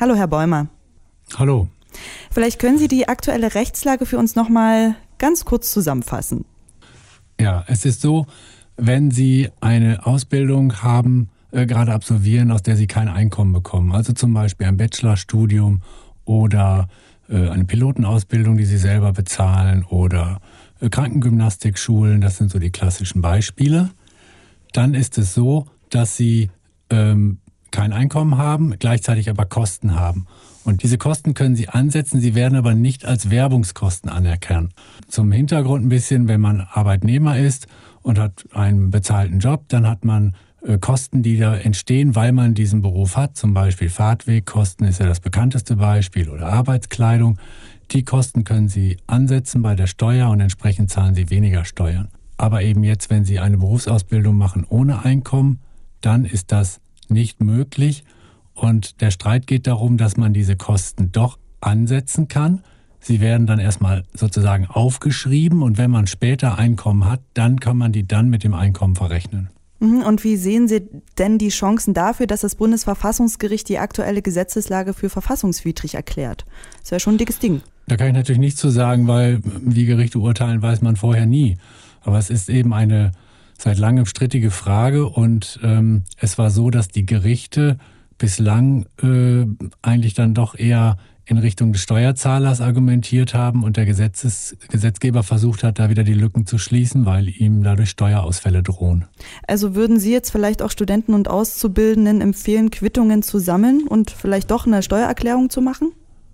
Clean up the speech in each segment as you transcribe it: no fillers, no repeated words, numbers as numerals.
Hallo, Herr Bäumer. Hallo. Vielleicht können Sie die aktuelle Rechtslage für uns noch mal ganz kurz zusammenfassen. Ja, es ist so, wenn Sie eine Ausbildung haben, gerade absolvieren, aus der Sie kein Einkommen bekommen, also zum Beispiel ein Bachelorstudium oder eine Pilotenausbildung, die Sie selber bezahlen oder Krankengymnastikschulen, das sind so die klassischen Beispiele, dann ist es so, dass Sie kein Einkommen haben, gleichzeitig aber Kosten haben. Und diese Kosten können Sie ansetzen, sie werden aber nicht als Werbungskosten anerkannt. Zum Hintergrund ein bisschen, wenn man Arbeitnehmer ist und hat einen bezahlten Job, dann hat man Kosten, die da entstehen, weil man diesen Beruf hat. Zum Beispiel Fahrtwegkosten ist ja das bekannteste Beispiel oder Arbeitskleidung. Die Kosten können Sie ansetzen bei der Steuer und entsprechend zahlen Sie weniger Steuern. Aber eben jetzt, wenn Sie eine Berufsausbildung machen ohne Einkommen, dann ist das nicht möglich. Und der Streit geht darum, dass man diese Kosten doch ansetzen kann. Sie werden dann erstmal sozusagen aufgeschrieben und wenn man später Einkommen hat, dann kann man die dann mit dem Einkommen verrechnen. Und wie sehen Sie denn die Chancen dafür, dass das Bundesverfassungsgericht die aktuelle Gesetzeslage für verfassungswidrig erklärt? Das wäre schon ein dickes Ding. Da kann ich natürlich nichts zu sagen, weil wie Gerichte urteilen, weiß man vorher nie. Aber es ist eben eine seit langem strittige Frage und es war so, dass die Gerichte bislang eigentlich dann doch eher in Richtung des Steuerzahlers argumentiert haben und der Gesetzgeber versucht hat, da wieder die Lücken zu schließen, weil ihm dadurch Steuerausfälle drohen. Also würden Sie jetzt vielleicht auch Studenten und Auszubildenden empfehlen, Quittungen zu sammeln und vielleicht doch eine Steuererklärung zu machen?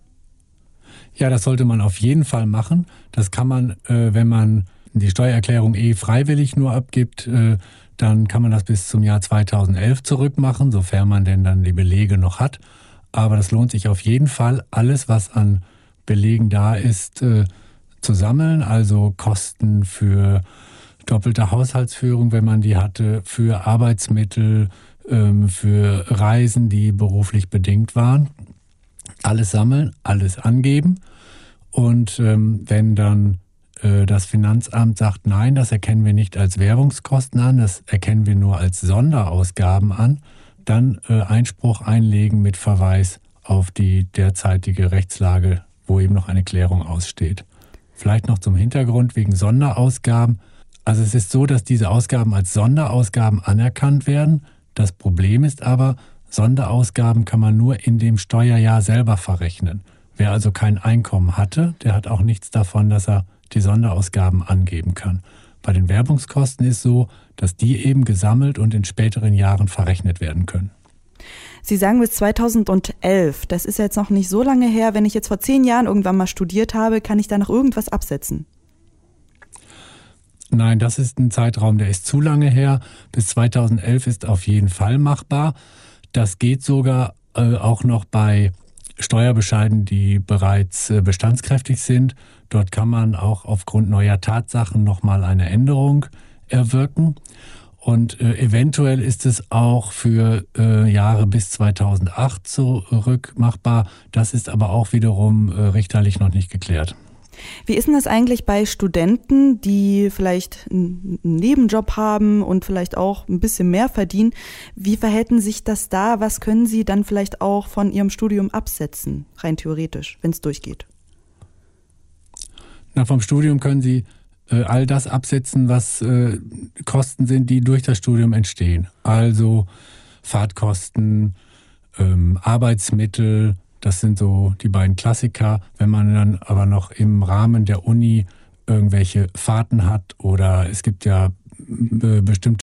Ja, das sollte man auf jeden Fall machen. Das kann man, wenn man die Steuererklärung freiwillig nur abgibt, dann kann man das bis zum Jahr 2011 zurückmachen, sofern man denn dann die Belege noch hat. Aber das lohnt sich auf jeden Fall, alles, was an Belegen da ist, zu sammeln. Also Kosten für doppelte Haushaltsführung, wenn man die hatte, für Arbeitsmittel, für Reisen, die beruflich bedingt waren. Alles sammeln, alles angeben. Und wenn dann das Finanzamt sagt, nein, das erkennen wir nicht als Werbungskosten an, das erkennen wir nur als Sonderausgaben an, dann Einspruch einlegen mit Verweis auf die derzeitige Rechtslage, wo eben noch eine Klärung aussteht. Vielleicht noch zum Hintergrund wegen Sonderausgaben. Also es ist so, dass diese Ausgaben als Sonderausgaben anerkannt werden. Das Problem ist aber, Sonderausgaben kann man nur in dem Steuerjahr selber verrechnen. Wer also kein Einkommen hatte, der hat auch nichts davon, dass er die Sonderausgaben angeben kann. Bei den Werbungskosten ist so, dass die eben gesammelt und in späteren Jahren verrechnet werden können. Sie sagen bis 2011, das ist ja jetzt noch nicht so lange her. Wenn ich jetzt vor 10 Jahren irgendwann mal studiert habe, kann ich da noch irgendwas absetzen? Nein, das ist ein Zeitraum, der ist zu lange her. Bis 2011 ist auf jeden Fall machbar. Das geht sogar auch noch bei Steuerbescheiden, die bereits bestandskräftig sind. Dort kann man auch aufgrund neuer Tatsachen nochmal eine Änderung erwirken. Und eventuell ist es auch für Jahre bis 2008 zurückmachbar. Das ist aber auch wiederum richterlich noch nicht geklärt. Wie ist denn das eigentlich bei Studenten, die vielleicht einen Nebenjob haben und vielleicht auch ein bisschen mehr verdienen? Wie verhält sich das da? Was können Sie dann vielleicht auch von Ihrem Studium absetzen, rein theoretisch, wenn es durchgeht? Na, vom Studium können Sie all das absetzen, was Kosten sind, die durch das Studium entstehen. Also Fahrtkosten, Arbeitsmittel, das sind so die beiden Klassiker. Wenn man dann aber noch im Rahmen der Uni irgendwelche Fahrten hat oder es gibt ja bestimmte